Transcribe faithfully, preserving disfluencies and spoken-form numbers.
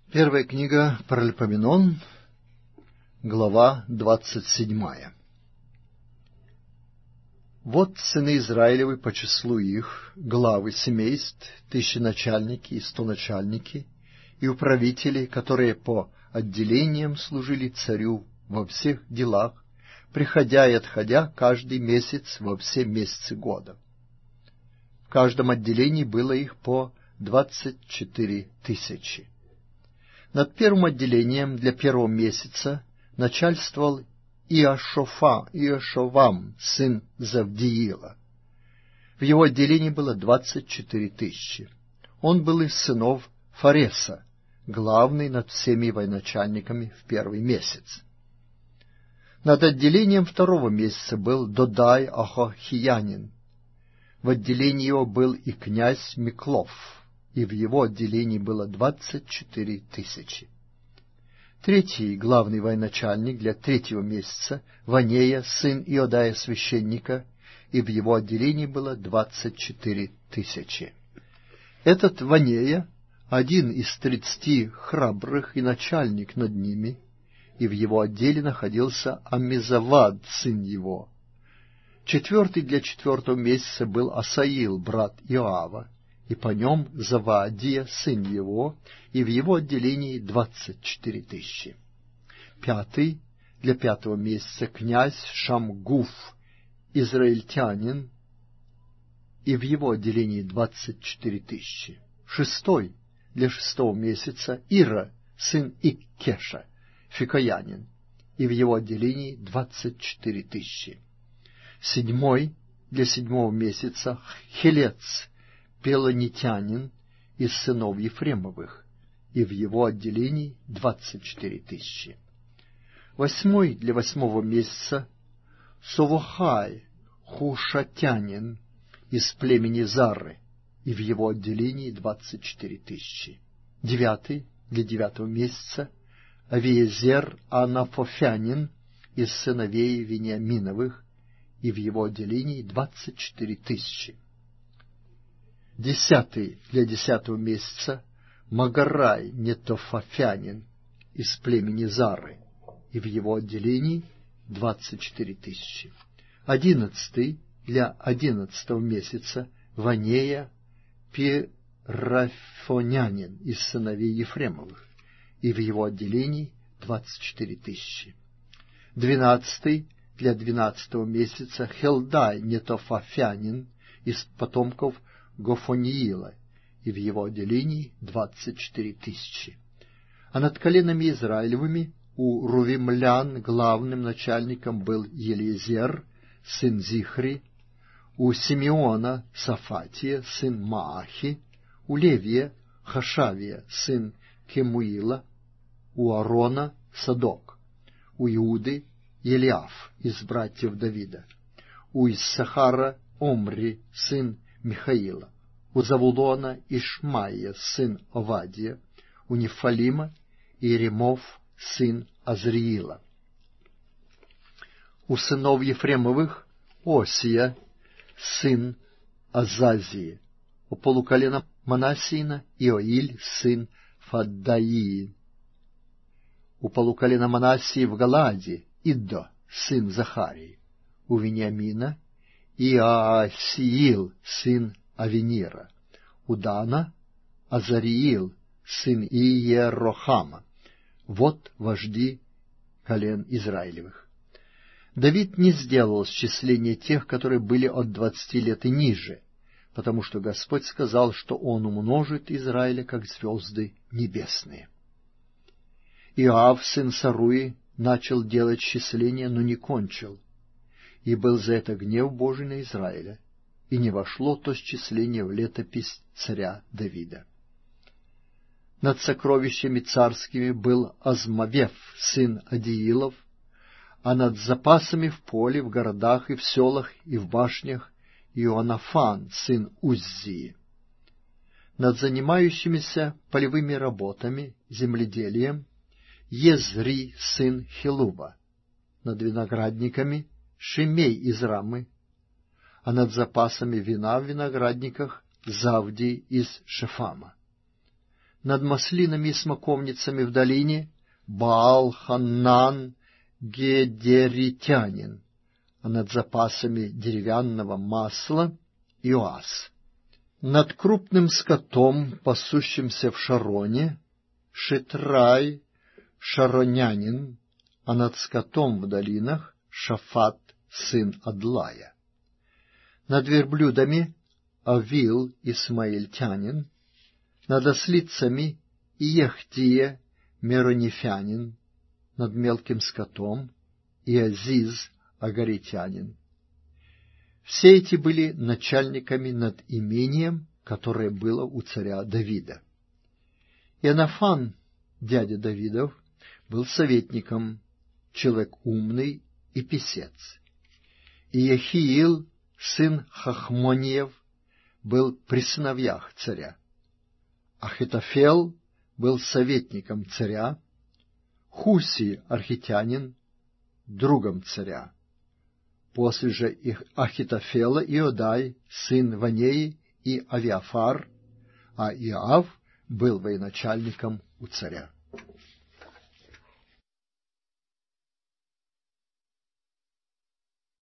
Первая книга Паралипоменон, глава двадцать седьмая. Вот сыны Израилевы по числу их, главы семейств, тысяченачальники и стоначальники, и управители, которые по отделениям служили царю во всех делах, приходя и отходя каждый месяц во все месяцы года. В каждом отделении было их по двадцать четыре тысячи. Над первым отделением для первого месяца начальствовал Иошофа, Иошовам, сын Завдиила. В его отделении было двадцать четыре тысячи. Он был из сынов Фареса, главный над всеми военачальниками в первый месяц. Над отделением второго месяца был Додай Ахохиянин. В отделении его был и князь Миклов, и в его отделении было двадцать четыре тысячи. Третий главный военачальник для третьего месяца — Ванея, сын Иодая священника, и в его отделении было двадцать четыре тысячи. Этот Ванея — один из тридцати храбрых и начальник над ними, и в его отделе находился Аммизавад, сын его. Четвертый для четвертого месяца был Асаил, брат Иоава, и по нем Завадия, сын его, и в его отделении двадцать четыре тысячи. Пятый для пятого месяца князь Шамгуф, израильтянин, и в его отделении двадцать четыре тысячи. Шестой для шестого месяца Ира, сын Иккеша, фикоянин, и в его отделении двадцать четыре тысячи. Седьмой для седьмого месяца Хелец, пелонитянин, из сынов Ефремовых, и в его отделении двадцать четыре тысячи. Восьмой для восьмого месяца Совохай, хушатянин, из племени Зары, и в его отделении двадцать четыре тысячи. Девятый для девятого месяца Авиезер Анафофянин, из сыновей Вениаминовых, и в его отделении двадцать четыре тысячи. Десятый для десятого месяца Магарай Нетофафянин, из племени Зары, и в его отделении двадцать четыре тысячи. Одиннадцатый для одиннадцатого месяца Ванея Пирафонянин, из сыновей Ефремовых, и в его отделении двадцать четыре тысячи. Двенадцатый для двенадцатого месяца Хелдай Нетофафянин, из потомков Гофониила, и в его отделении двадцать четыре тысячи. А над коленами Израилевыми у рувимлян главным начальником был Елиезер, сын Зихри, у Симеона Сафатия, сын Маахи, у Левия Хашавия, сын Кемуила, у Аарона Садок, у Иуды Елиаф из братьев Давида, у Иссахара Омри, сын Михаила, у Завулона Ишмаия, сын Овадия, у Нефалима Иеремов, сын Азриила. У сынов Ефремовых Осия, сын Азазии, у полуколена Манассиина Иоиль, сын Фаддаии, у полуколена Манассии в Галааде Иддо, сын Захарии, у Вениамина Иоасиил, сын Авенира, у Дана Азариил, сын Иерохама. Вот вожди колен Израилевых. Давид не сделал счисления тех, которые были от двадцати лет и ниже, потому что Господь сказал, что Он умножит Израиля, как звезды небесные. Иоав, сын Саруи, начал делать счисления, но не кончил, и был за это гнев Божий на Израиля, и не вошло то счисление в летопись царя Давида. Над сокровищами царскими был Азмавев, сын Адиилов, а над запасами в поле, в городах и в селах и в башнях Иоаннафан, сын Уззии. Над занимающимися полевыми работами, земледелием, Езри, сын Хилуба, над виноградниками Шимей из Рамы, а над запасами вина в виноградниках Завдий из Шефама. над маслинами и смоковницами в долине Баал-Ханнан Гедеритянин, а над запасами деревянного масла Иоас. Над крупным скотом, пасущимся в Шароне, Шитрай Шаронянин, а над скотом в долинах Шафат, сын Адлая. Над верблюдами Авил Исмаильтянин, над ослицами Иехтия Меронифянин, над мелким скотом Иазиз Агаритянин. Все эти были начальниками над имением, которое было у царя Давида. Ионафан, дядя Давидов, был советником, человек умный и писец. Иехиил, сын Хахмониев, был при сыновьях царя. Ахитофел был советником царя, Хуси архитянин, другом царя. После же их Ахитофела Иодай, сын Ванеи, и Авиафар, а Иоав был военачальником у царя.